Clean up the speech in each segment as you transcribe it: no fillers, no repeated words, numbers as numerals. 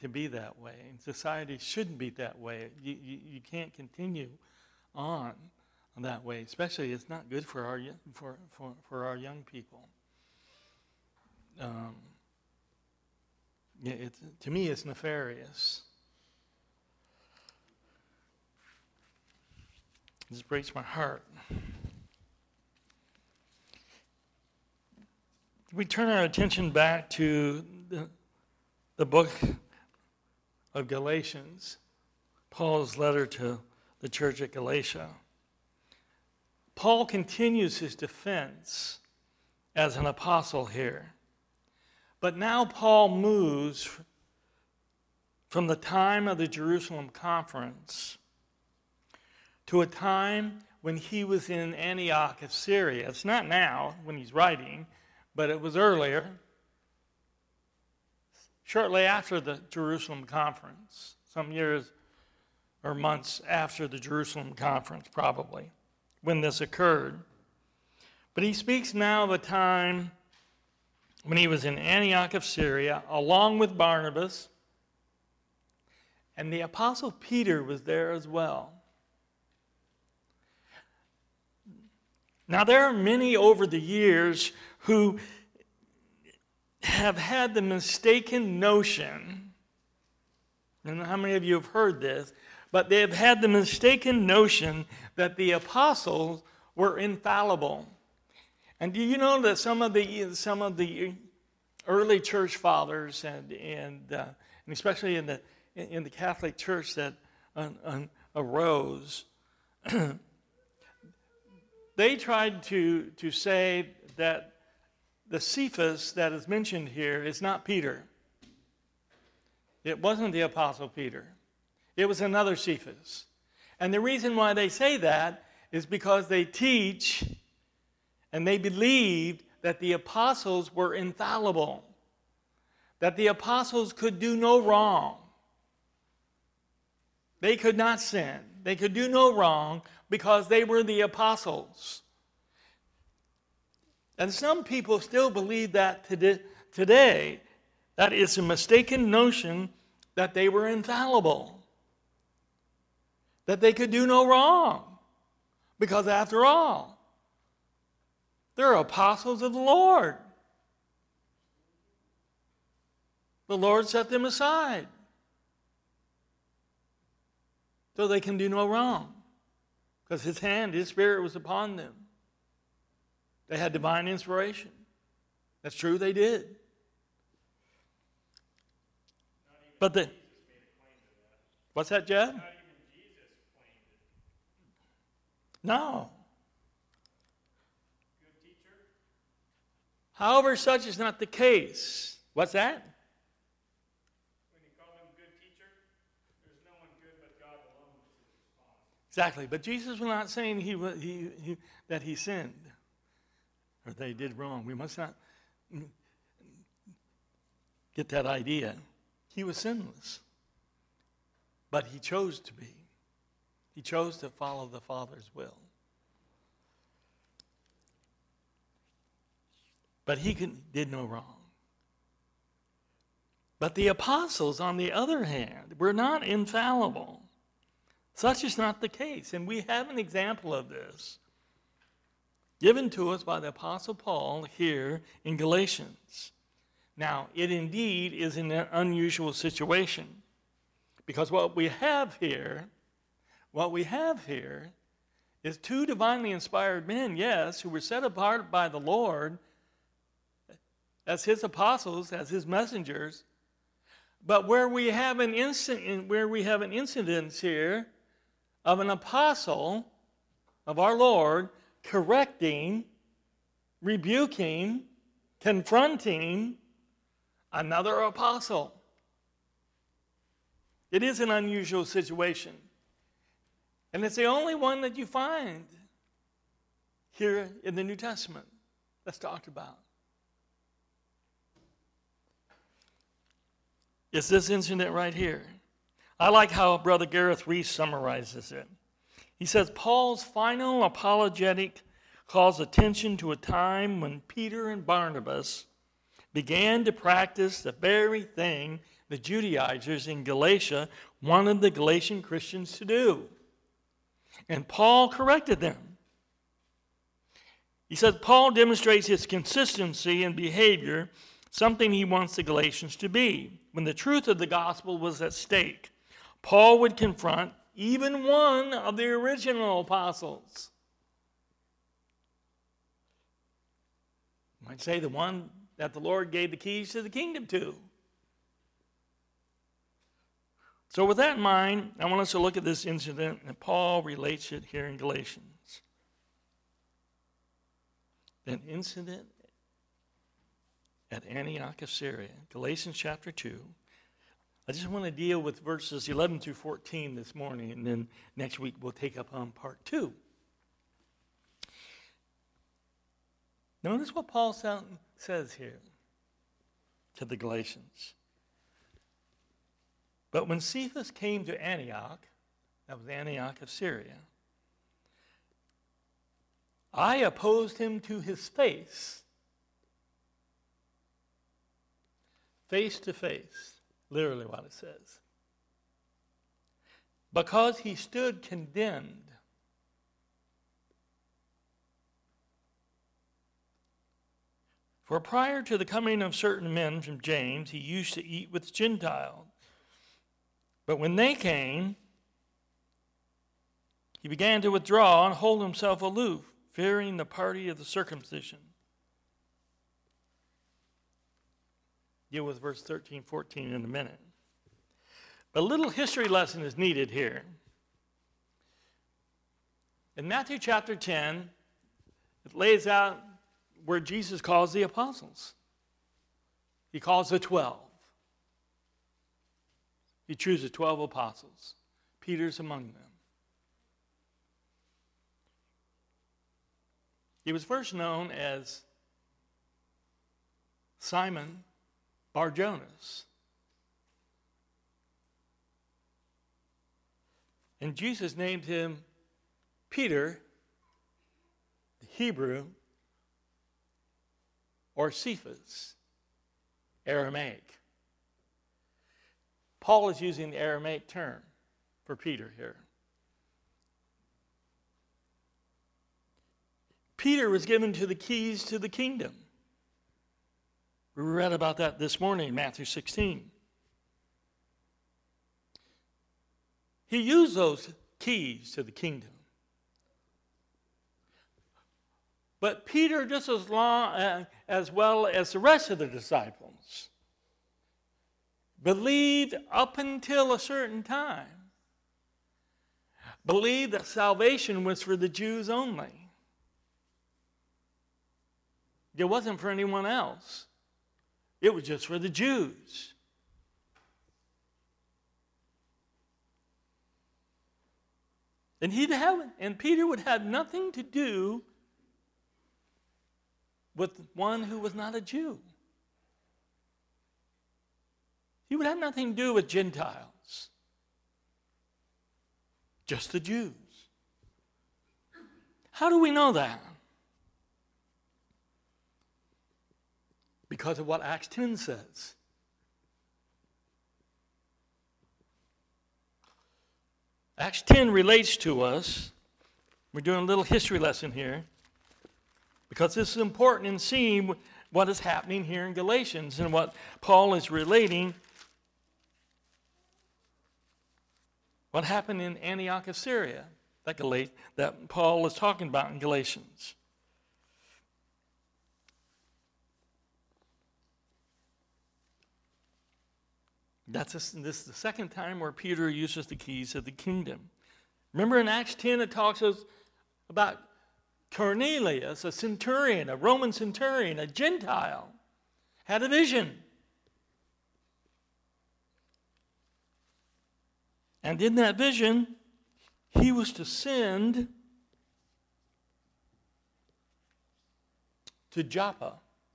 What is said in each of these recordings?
to be that way. And society shouldn't be that way. You can't continue on that way. Especially, it's not good for our young people. To me, it's nefarious. This breaks my heart. We turn our attention back to the book of Galatians, Paul's letter to the church at Galatia. Paul continues his defense as an apostle here. But now Paul moves from the time of the Jerusalem conference to a time when he was in Antioch of Syria. It's not now when he's writing, but it was earlier, shortly after the Jerusalem conference, some years or months after the Jerusalem conference probably, when this occurred. But he speaks now of a time when he was in Antioch of Syria, along with Barnabas, and the Apostle Peter was there as well. Now, there are many over the years who have had the mistaken notion, I don't know how many of you have heard this, but they have had the mistaken notion that the apostles were infallible. And do you know that some of the early church fathers and especially in the Catholic Church that arose, they tried to say that the Cephas that is mentioned here is not Peter. It wasn't the Apostle Peter. It was another Cephas. And the reason why they say that is because they teach and they believed that the apostles were infallible, that the apostles could do no wrong. They could not sin. They could do no wrong because they were the apostles. And some people still believe that today. That is a mistaken notion that they were infallible, that they could do no wrong. Because after all, they're apostles of the Lord. The Lord set them aside so they can do no wrong. Because His hand, His Spirit was upon them. They had divine inspiration. That's true, they did. But the... What's that, Jed? Not even Jesus claimed it. No. Good teacher? However, such is not the case. What's that? When you call him good teacher, there's no one good but God alone is his response. Exactly. But Jesus was not saying that he sinned or they did wrong. We must not get that idea. He was sinless. But he chose to be. He chose to follow the Father's will. But he did no wrong. But the apostles, on the other hand, were not infallible. Such is not the case. And we have an example of this given to us by the Apostle Paul here in Galatians. Now, it indeed is an unusual situation. Because what we have here is two divinely inspired men, yes, who were set apart by the Lord as His apostles, as His messengers, but where we have an incident here of an apostle of our Lord correcting, rebuking, confronting another apostle. It is an unusual situation. And it's the only one that you find here in the New Testament that's talked about. It's this incident right here. I like how Brother Gareth Reese summarizes it. He says, Paul's final apologetic calls attention to a time when Peter and Barnabas began to practice the very thing the Judaizers in Galatia wanted the Galatian Christians to do. And Paul corrected them. He said Paul demonstrates his consistency in behavior, something he wants the Galatians to be. When the truth of the gospel was at stake, Paul would confront even one of the original apostles. You might say the one that the Lord gave the keys to the kingdom to. So with that in mind, I want us to look at this incident, and Paul relates it here in Galatians. An incident at Antioch of Syria, Galatians chapter 2. I just want to deal with verses 11 through 14 this morning, and then next week we'll take up on part 2. Notice what Paul says here to the Galatians. But when Cephas came to Antioch, that was Antioch of Syria, I opposed him to his face to face, literally what it says, because he stood condemned. For prior to the coming of certain men from James, he used to eat with Gentiles. But when they came, he began to withdraw and hold himself aloof, fearing the party of the circumcision. Deal with verse 13, 14 in a minute. A little history lesson is needed here. In Matthew chapter 10, it lays out where Jesus calls the apostles. He calls the 12. He chooses 12 apostles. Peter's among them. He was first known as Simon Bar-Jonas. And Jesus named him Peter, the Hebrew, or Cephas, Aramaic. Paul is using the Aramaic term for Peter here. Peter was given to the keys to the kingdom. We read about that this morning in Matthew 16. He used those keys to the kingdom. But Peter, just as well as the rest of the disciples, believed up until a certain time, believed that salvation was for the Jews only. It wasn't for anyone else. It was just for the Jews. And Peter would have nothing to do with one who was not a Jew. He would have nothing to do with Gentiles. Just the Jews. How do we know that? Because of what Acts 10 says. Acts 10 relates to us. We're doing a little history lesson here, because this is important in seeing what is happening here in Galatians and what Paul is relating. What happened in Antioch of Syria that Paul is talking about in Galatians. This is the second time where Peter uses the keys of the kingdom. Remember in Acts 10 it talks about Cornelius, a centurion, a Roman centurion, a Gentile, had a vision. And in that vision, he was to send to Joppa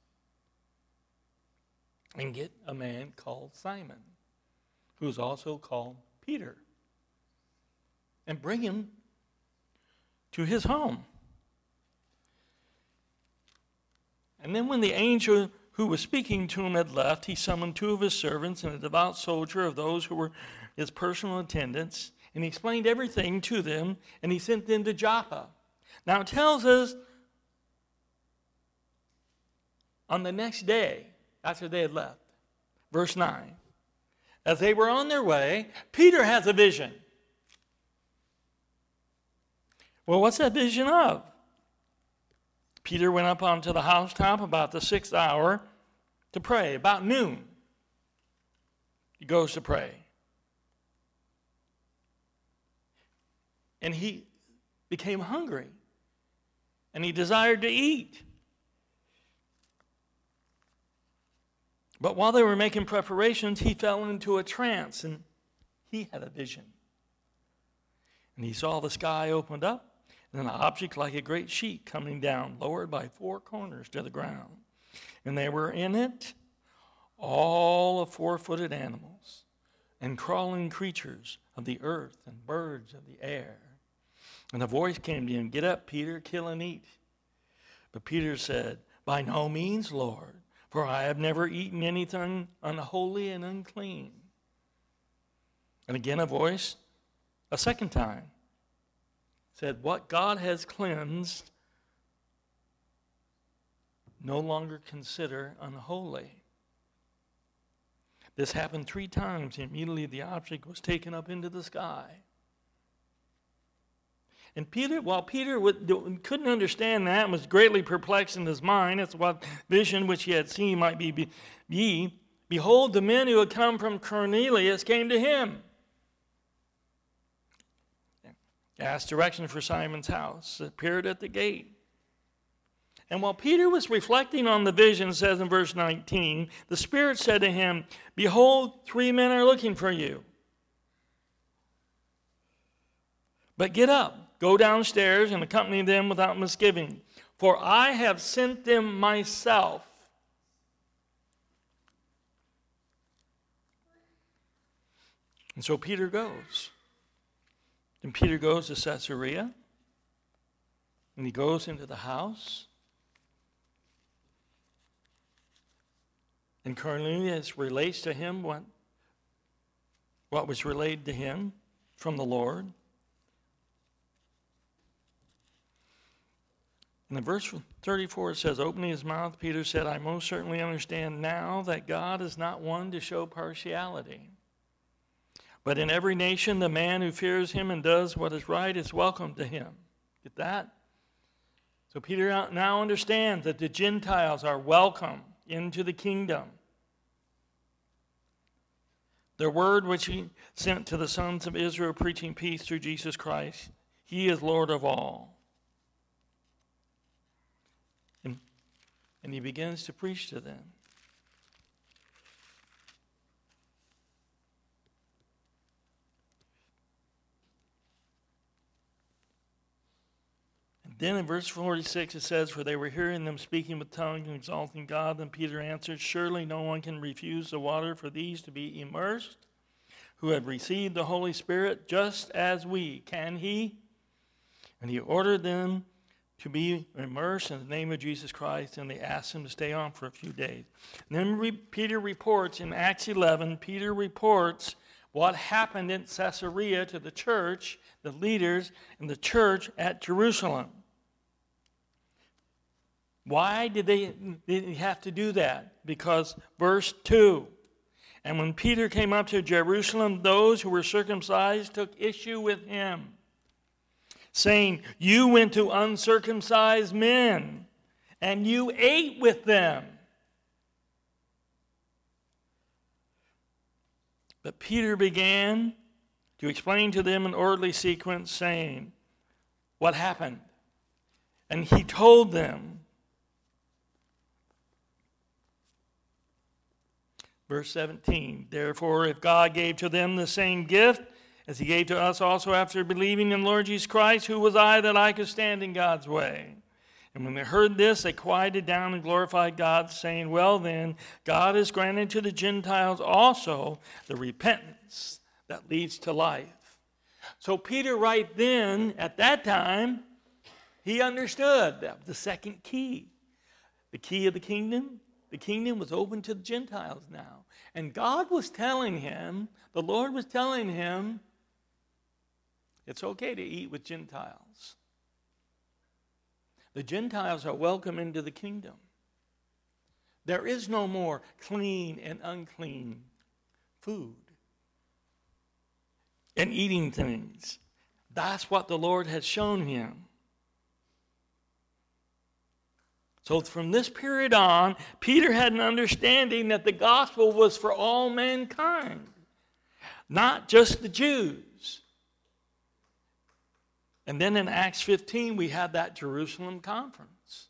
and get a man called Simon, who's also called Peter, and bring him to his home. And then when the angel who was speaking to him had left, he summoned 2 of his servants and a devout soldier of those who were his personal attendants, and he explained everything to them, and he sent them to Joppa. Now it tells us on the next day after they had left, verse 9, as they were on their way, Peter has a vision. Well, what's that vision of? Peter went up onto the housetop about the 6th hour to pray, about noon. He goes to pray. And he became hungry. And he desired to eat. But while they were making preparations, he fell into a trance, and he had a vision. And he saw the sky opened up, and an object like a great sheet coming down, lowered by 4 corners to the ground. And there were in it all of 4-footed animals, and crawling creatures of the earth, and birds of the air. And a voice came to him, "Get up, Peter, kill and eat." But Peter said, "By no means, Lord, for I have never eaten anything unholy and unclean." And again a voice, a second time, said, "What God has cleansed, no longer consider unholy." This happened 3 times. Immediately the object was taken up into the sky. And Peter, while Peter couldn't understand that and was greatly perplexed in his mind, it's what vision which he had seen might be, behold, the men who had come from Cornelius came to him. Asked direction for Simon's house, appeared at the gate. And while Peter was reflecting on the vision, it says in verse 19, the Spirit said to him, "Behold, 3 men are looking for you. But get up, go downstairs, and accompany them without misgiving, for I have sent them myself." And so Peter goes. And Peter goes to Caesarea, and he goes into the house. And Cornelius relates to him what was relayed to him from the Lord. And in verse 34 it says, opening his mouth, Peter said, "I most certainly understand now that God is not one to show partiality. But in every nation, the man who fears him and does what is right is welcome to him." Get that? So Peter now understands that the Gentiles are welcome into the kingdom. The word which he sent to the sons of Israel, preaching peace through Jesus Christ, he is Lord of all. And he begins to preach to them. Then in verse 46 it says, "For they were hearing them speaking with tongues and exalting God. Then Peter answered, Surely no one can refuse the water for these to be immersed, who have received the Holy Spirit just as we. Can he?" And he ordered them to be immersed in the name of Jesus Christ, and they asked him to stay on for a few days. And then Peter reports in Acts 11, Peter reports what happened in Caesarea to the church, the leaders in the church at Jerusalem. Why did they have to do that? Because verse 2, "And when Peter came up to Jerusalem, those who were circumcised took issue with him, saying, 'You went to uncircumcised men, and you ate with them.' But Peter began to explain to them in orderly sequence, saying what happened. And he told them, verse 17, "Therefore, if God gave to them the same gift as he gave to us also after believing in Lord Jesus Christ, who was I that I could stand in God's way?" And when they heard this, they quieted down and glorified God, saying, "Well then, God has granted to the Gentiles also the repentance that leads to life." So Peter right then, at that time, he understood that the second key. The key of the kingdom, The kingdom was open to the Gentiles now. And God was telling him, the Lord was telling him, it's okay to eat with Gentiles. The Gentiles are welcome into the kingdom. There is no more clean and unclean food and eating things. That's what the Lord has shown him. So from this period on, Peter had an understanding that the gospel was for all mankind, not just the Jews. And then in Acts 15, we had that Jerusalem conference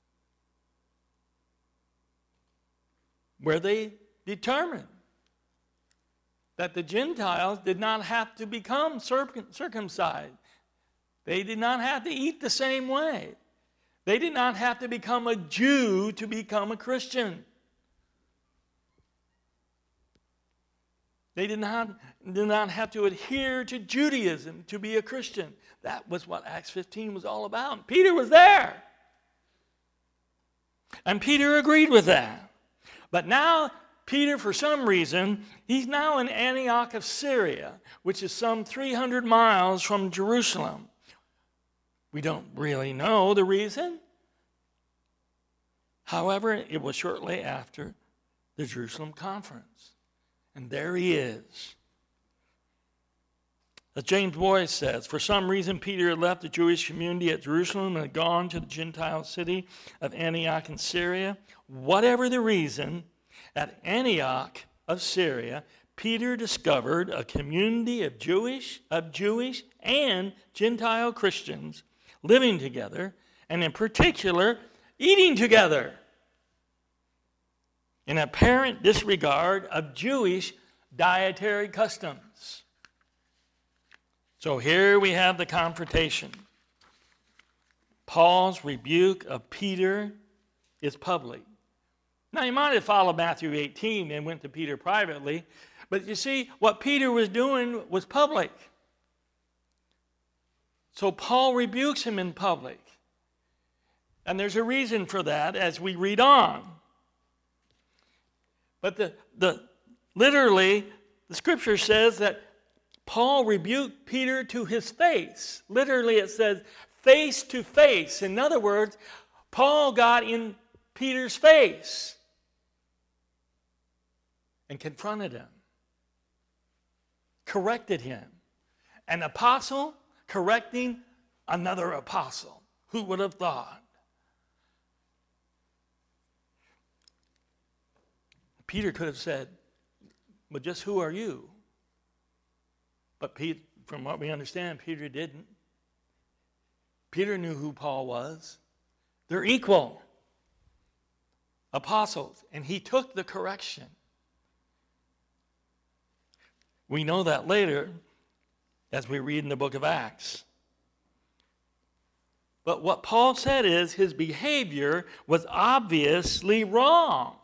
where they determined that the Gentiles did not have to become circumcised. They did not have to eat the same way. They did not have to become a Jew to become a Christian. They did not have to adhere to Judaism to be a Christian. That was what Acts 15 was all about. Peter was there. And Peter agreed with that. But now, Peter, for some reason, he's now in Antioch of Syria, which is some 300 miles from Jerusalem. We don't really know the reason. However, it was shortly after the Jerusalem conference. And there he is. As James Boyce says, for some reason Peter had left the Jewish community at Jerusalem and had gone to the Gentile city of Antioch in Syria. Whatever the reason, at Antioch of Syria, Peter discovered a community of Jewish and Gentile Christians living together, and in particular, eating together, in apparent disregard of Jewish dietary customs. So here we have the confrontation. Paul's rebuke of Peter is public. Now, you might have followed Matthew 18 and went to Peter privately, but you see, what Peter was doing was public. So Paul rebukes him in public. And there's a reason for that as we read on. But literally, the scripture says that Paul rebuked Peter to his face. Literally, it says face to face. In other words, Paul got in Peter's face and confronted him, corrected him. An apostle correcting another apostle. Who would have thought? Peter could have said, well, just who are you? But from what we understand, Peter didn't. Peter knew who Paul was. They're equal apostles, and he took the correction. We know that later as we read in the book of Acts. But what Paul said is his behavior was obviously wrong.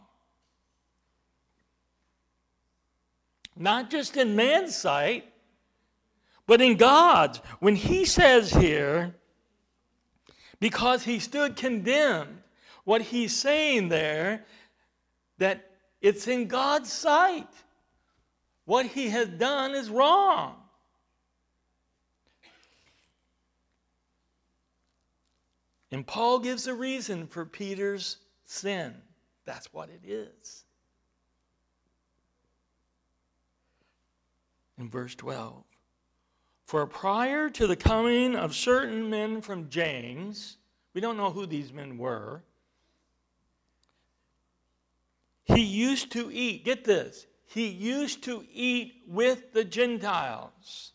Not just in man's sight, but in God's. When he says here, because he stood condemned, what he's saying there, that it's in God's sight. What he has done is wrong. And Paul gives a reason for Peter's sin. That's what it is. In verse 12. For prior to the coming of certain men from James, we don't know who these men were, he used to eat, get this, he used to eat with the Gentiles.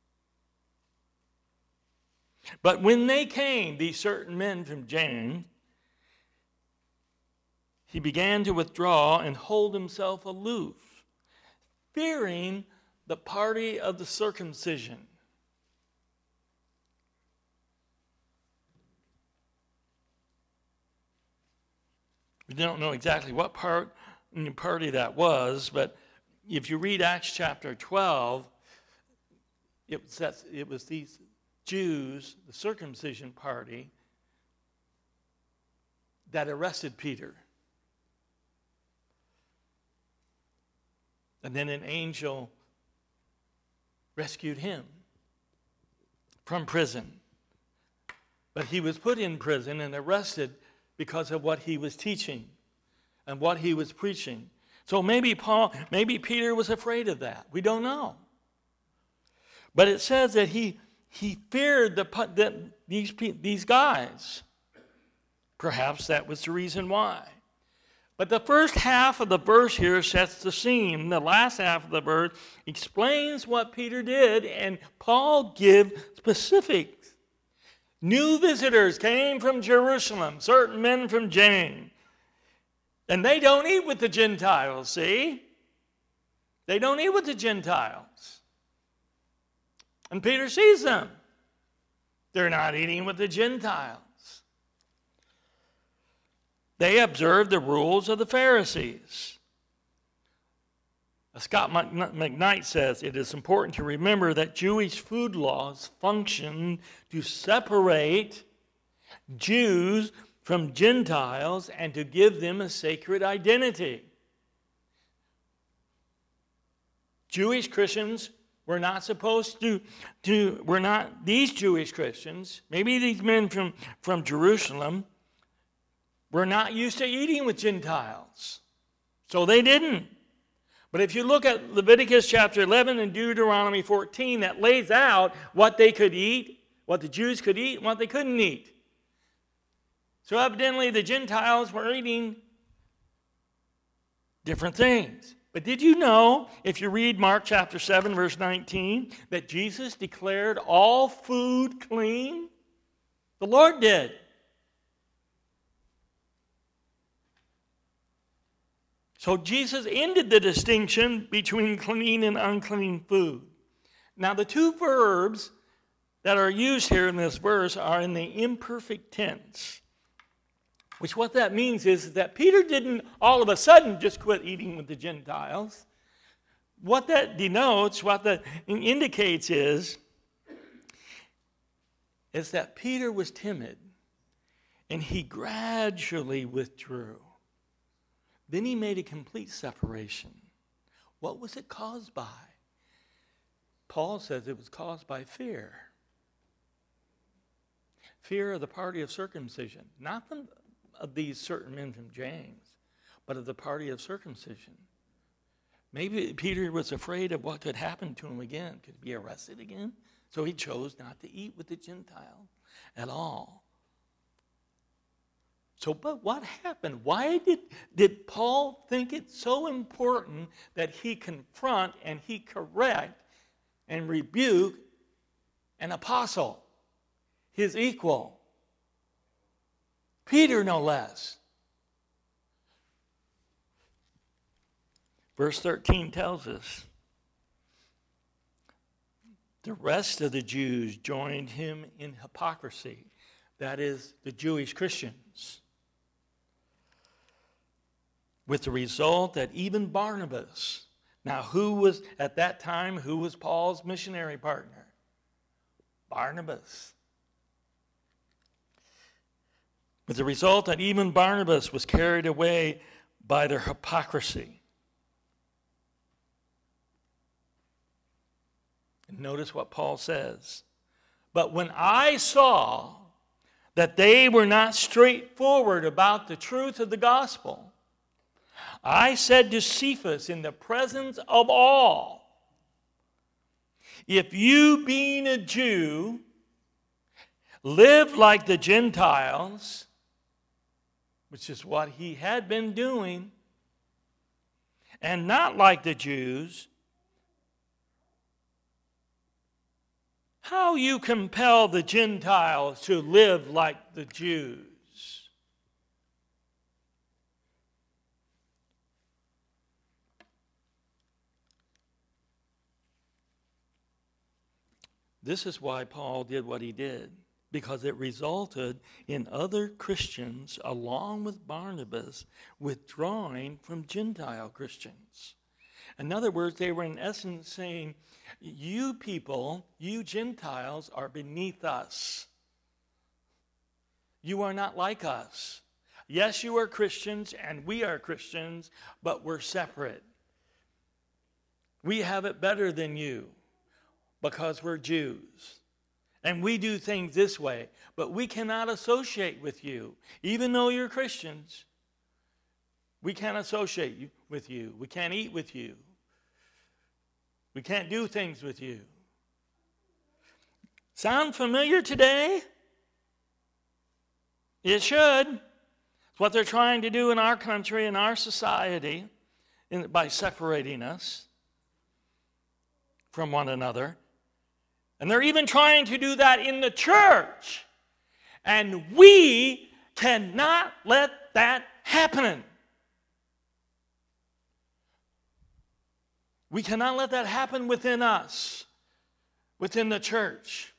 But when they came, these certain men from James, he began to withdraw and hold himself aloof, fearing the party of the circumcision. We don't know exactly what party that was, but if you read Acts chapter 12, it was these Jews, the circumcision party, that arrested Peter. And then an angel rescued him from prison. But he was put in prison and arrested because of what he was teaching and what he was preaching. So maybe Peter was afraid of that. We don't know. But it says that he feared these guys. Perhaps that was the reason why. But the first half of the verse here sets the scene. The last half of the verse explains what Peter did, and Paul gives specifics. New visitors came from Jerusalem, certain men from James. And they don't eat with the Gentiles, see? They don't eat with the Gentiles. And Peter sees them. They're not eating with the Gentiles. They observed the rules of the Pharisees. Scott McKnight says, it is important to remember that Jewish food laws function to separate Jews from Gentiles and to give them a sacred identity. Jewish Christians were not supposed these Jewish Christians, maybe these men from Jerusalem, were not used to eating with Gentiles. So they didn't. But if you look at Leviticus chapter 11 and Deuteronomy 14, that lays out what they could eat, what the Jews could eat, and what they couldn't eat. So evidently the Gentiles were eating different things. But did you know, if you read Mark chapter 7, verse 19, that Jesus declared all food clean? The Lord did. So Jesus ended the distinction between clean and unclean food. Now the two verbs that are used here in this verse are in the imperfect tense. Which what that means is that Peter didn't all of a sudden just quit eating with the Gentiles. What that denotes, what that indicates is that Peter was timid and he gradually withdrew. Then he made a complete separation. What was it caused by? Paul says it was caused by fear. Fear of the party of circumcision. Not of these certain men from James, but of the party of circumcision. Maybe Peter was afraid of what could happen to him again. Could he be arrested again? So he chose not to eat with the Gentiles at all. So, but what happened? Why did Paul think it so important that he confront and he correct and rebuke an apostle, his equal? Peter, no less. Verse 13 tells us, the rest of the Jews joined him in hypocrisy. That is, the Jewish Christians. With the result that even Barnabas, now who was Paul's missionary partner? Barnabas. With the result that even Barnabas was carried away by their hypocrisy. And notice what Paul says. But when I saw that they were not straightforward about the truth of the gospel, I said to Cephas in the presence of all, if you being a Jew live like the Gentiles, which is what he had been doing, and not like the Jews, how you compel the Gentiles to live like the Jews? This is why Paul did what he did, because it resulted in other Christians, along with Barnabas, withdrawing from Gentile Christians. In other words, they were in essence saying, you people, you Gentiles, are beneath us. You are not like us. Yes, you are Christians, and we are Christians, but we're separate. We have it better than you because we're Jews. And we do things this way. But we cannot associate with you. Even though you're Christians, we can't associate with you. We can't eat with you. We can't do things with you. Sound familiar today? It should. It's what they're trying to do in our country, in our society, by separating us from one another. And they're even trying to do that in the church. And we cannot let that happen. We cannot let that happen within us, within the church.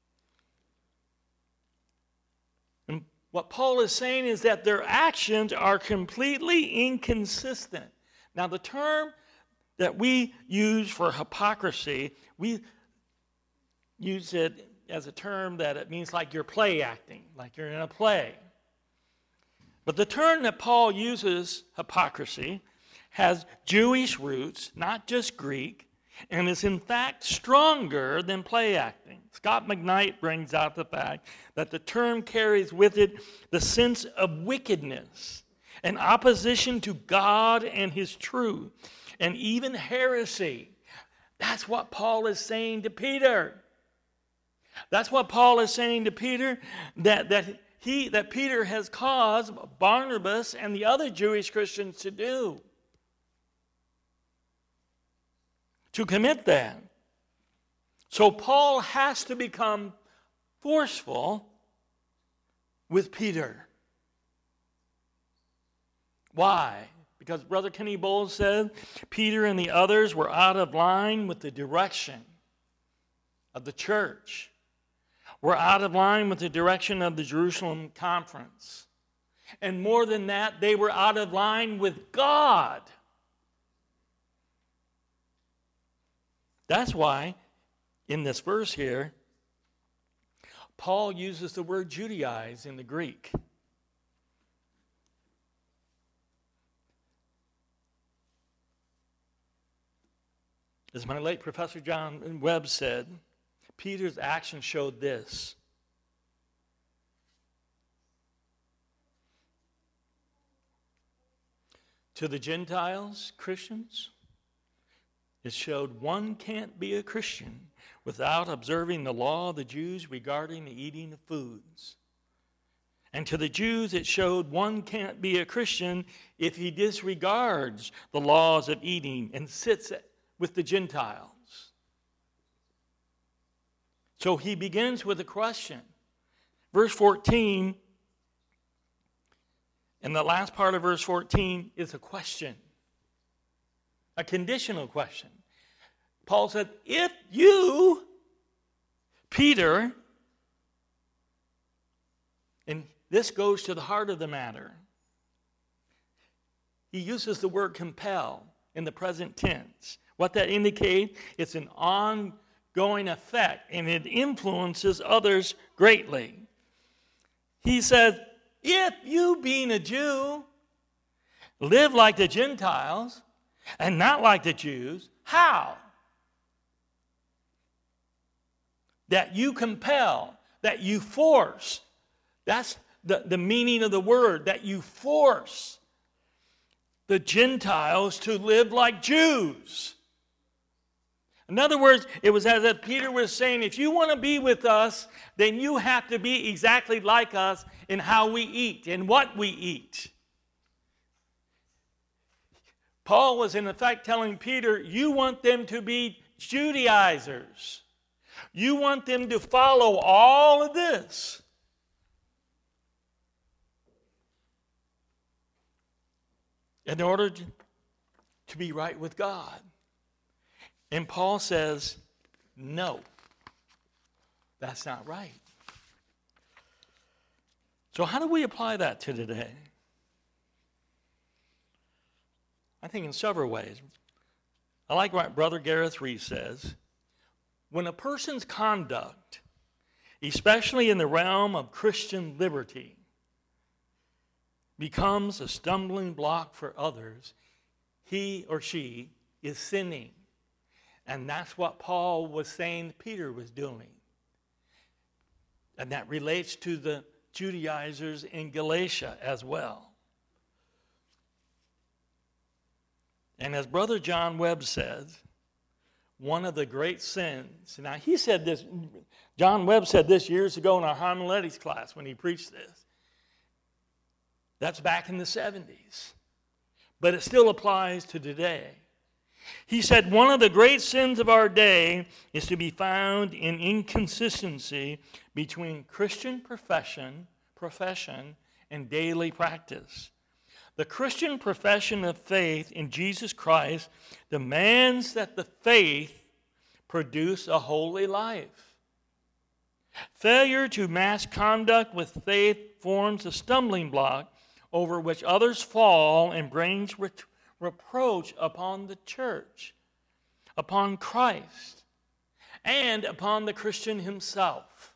And what Paul is saying is that their actions are completely inconsistent. Now, the term that we use for hypocrisy, we use it as a term that it means like you're play acting, like you're in a play. But the term that Paul uses, hypocrisy, has Jewish roots, not just Greek, and is in fact stronger than play acting. Scott McKnight brings out the fact that the term carries with it the sense of wickedness and opposition to God and his truth, and even heresy. That's what Paul is saying to Peter. That's what Paul is saying to Peter, that Peter has caused Barnabas and the other Jewish Christians to do. To commit that. So Paul has to become forceful with Peter. Why? Because Brother Kenny Bowles said Peter and the others were out of line with the direction of the church. Were out of line with the direction of the Jerusalem conference. And more than that, they were out of line with God. That's why, in this verse here, Paul uses the word Judaize in the Greek. As my late Professor John Webb said, Peter's action showed this. To the Gentiles, Christians, it showed one can't be a Christian without observing the law of the Jews regarding the eating of foods. And to the Jews, it showed one can't be a Christian if he disregards the laws of eating and sits with the Gentiles. So he begins with a question. Verse 14, and the last part of verse 14 is a question. A conditional question. Paul said, if you, Peter, and this goes to the heart of the matter. He uses the word compel in the present tense. What that indicates, it's an ongoing effect, and it influences others greatly. He says, if you, being a Jew, live like the Gentiles and not like the Jews, how? That you compel, that you force. That's the meaning of the word, that you force the Gentiles to live like Jews. In other words, it was as if Peter was saying, if you want to be with us, then you have to be exactly like us in how we eat and what we eat. Paul was in effect telling Peter, you want them to be Judaizers. You want them to follow all of this. In order to be right with God. And Paul says, no, that's not right. So how do we apply that to today? I think in several ways. I like what Brother Gareth Reese says. When a person's conduct, especially in the realm of Christian liberty, becomes a stumbling block for others, he or she is sinning. And that's what Paul was saying Peter was doing. And that relates to the Judaizers in Galatia as well. And as Brother John Webb says, one of the great sins, now he said this, John Webb said this years ago in our homiletics class when he preached this. That's back in the 70s. But it still applies to today. He said, one of the great sins of our day is to be found in inconsistency between Christian profession, and daily practice. The Christian profession of faith in Jesus Christ demands that the faith produce a holy life. Failure to match conduct with faith forms a stumbling block over which others fall and brings reproach upon the church, upon Christ, and upon the Christian himself.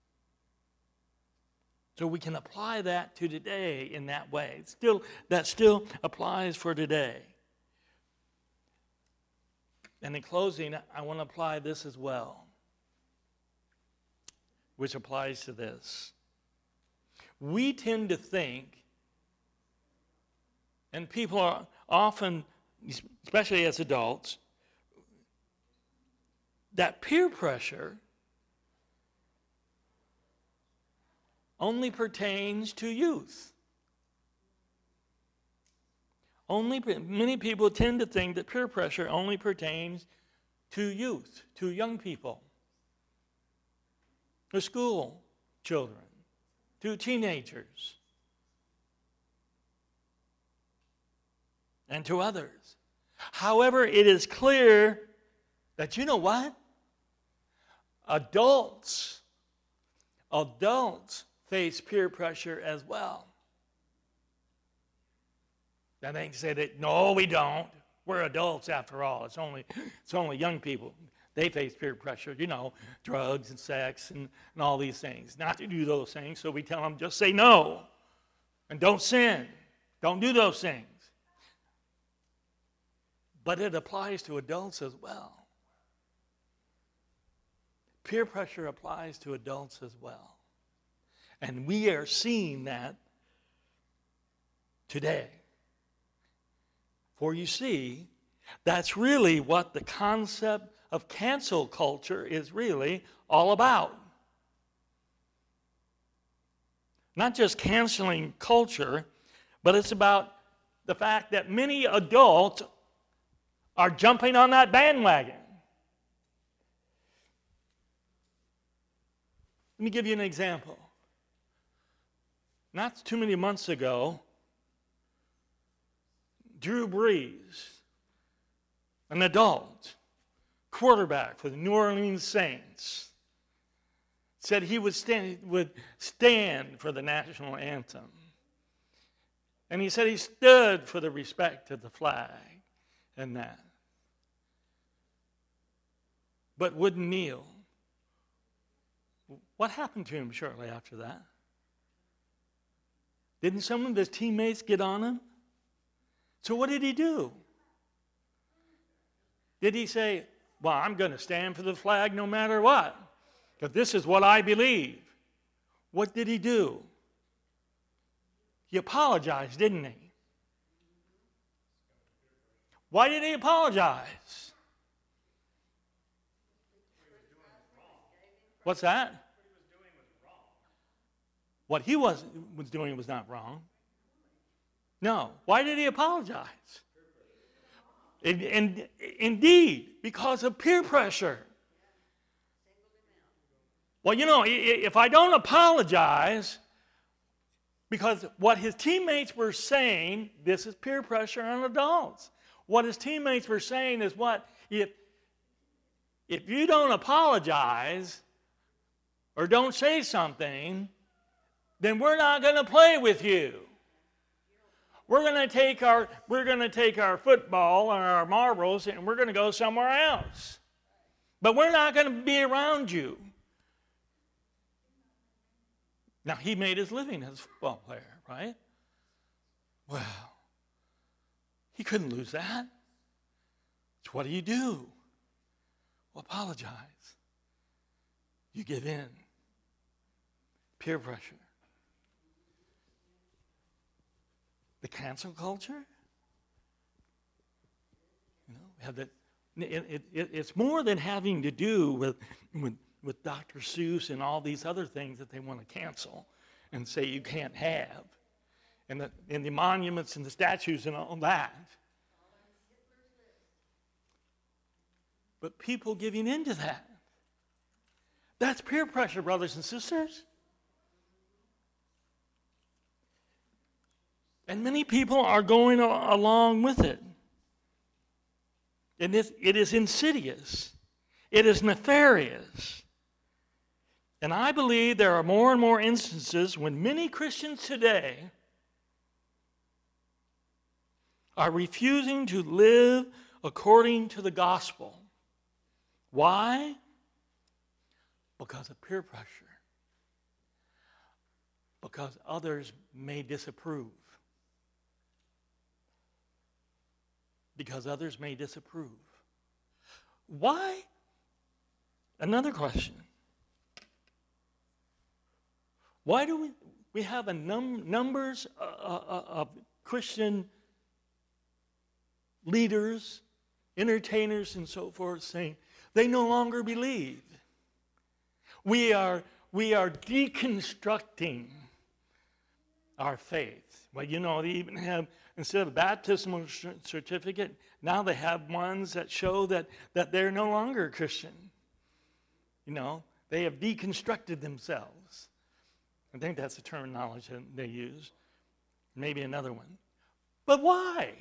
So we can apply that to today in that way. That still applies for today. And in closing, I want to apply this as well, which applies to this. We tend to think, and people are often, especially as adults, that peer pressure only pertains to youth. Many people tend to think that peer pressure only pertains to youth, to young people, to school children, to teenagers, and to others. However, it is clear that, you know what? Adults face peer pressure as well. Now they can say that, no, we don't. We're adults after all. It's only young people. They face peer pressure, drugs and sex and all these things. Not to do those things, so we tell them just say no. And don't sin. Don't do those things. But it applies to adults as well. Peer pressure applies to adults as well. And we are seeing that today. For you see, that's really what the concept of cancel culture is really all about. Not just canceling culture, but it's about the fact that many adults are jumping on that bandwagon. Let me give you an example. Not too many months ago, Drew Brees, an adult quarterback for the New Orleans Saints, said he would stand for the national anthem. And he said he stood for the respect of the flag and that, but wouldn't kneel. What happened to him shortly after that? Didn't some of his teammates get on him? So what did he do? Did he say, well, I'm going to stand for the flag no matter what, because this is what I believe? What did he do? He apologized, didn't he? Why did he apologize? What's that? What he was doing was not wrong. No. Why did he apologize? Indeed, because of peer pressure. Well, if I don't apologize, because what his teammates were saying, this is peer pressure on adults. What his teammates were saying is what? If you don't apologize or don't say something, then we're not going to play with you. We're going to take our football or our marbles and we're going to go somewhere else. But we're not going to be around you. Now, he made his living as a football player, right? Well, he couldn't lose that. So what do you do? apologize. You give in. Peer pressure. The cancel culture. You know, have that. It's more than having to do with Dr. Seuss and all these other things that they want to cancel and say you can't have, and the monuments and the statues and all that. But people giving into that. That's peer pressure, brothers and sisters. And many people are going along with it. And it is insidious. It is nefarious. And I believe there are more and more instances when many Christians today are refusing to live according to the gospel. Why? Because of peer pressure. Because others may disapprove. Because others may disapprove. Why? Another question. Why do we have a numbers of Christian leaders, entertainers, and so forth saying they no longer believe? We are deconstructing our faith. Well, you know, they even have, instead of a baptismal certificate, now they have ones that show that they're no longer a Christian. You know, they have deconstructed themselves. I think that's the terminology that they use. Maybe another one. But why?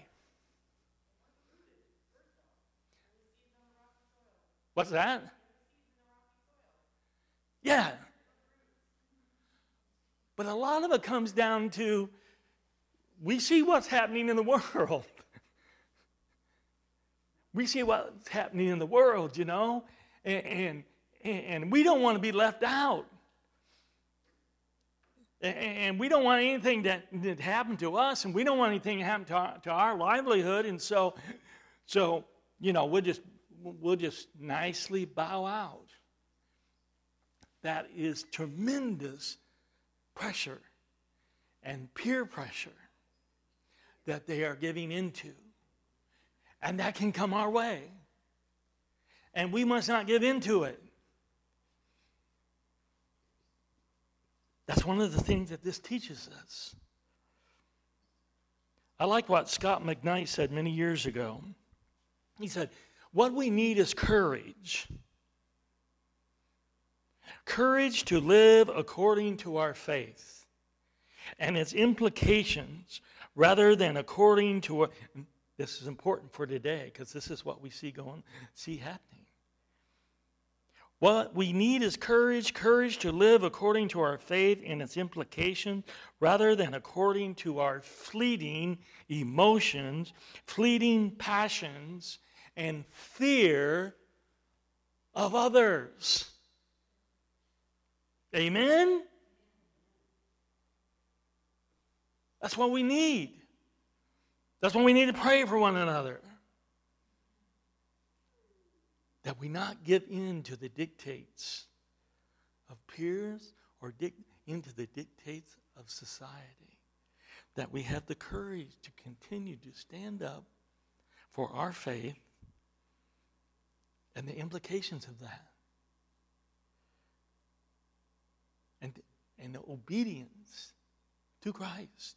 What's that? Yeah. But a lot of it comes down to, we see what's happening in the world. We see what's happening in the world, you know, and we don't want to be left out. And we don't want anything that happened to us, and we don't want anything to happen to our livelihood, and so you know, we'll just nicely bow out. That is tremendous pressure and peer pressure that they are giving into. And that can come our way. And we must not give into it. That's one of the things that this teaches us. I like what Scott McKnight said many years ago. He said, what we need is courage. Courage to live according to our faith and its implications rather than according to this is important for today because this is what we see happening. What we need is courage to live according to our faith and its implications rather than according to our fleeting emotions, fleeting passions, and fear of others. Amen? That's what we need. That's what we need to pray for one another. That we not give in to the dictates of peers or into the dictates of society. That we have the courage to continue to stand up for our faith and the implications of that. And the obedience to Christ.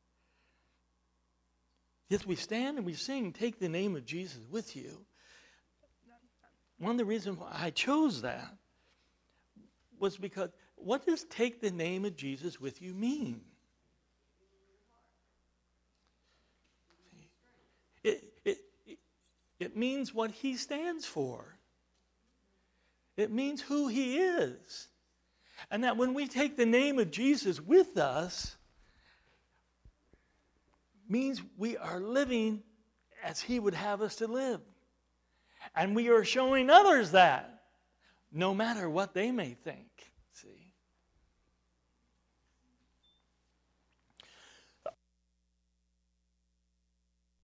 Yes, we stand and we sing, take the name of Jesus with you. One of the reasons why I chose that was because what does take the name of Jesus with you mean? It means what he stands for. It means who he is. And that when we take the name of Jesus with us, means we are living as he would have us to live. And we are showing others that, no matter what they may think.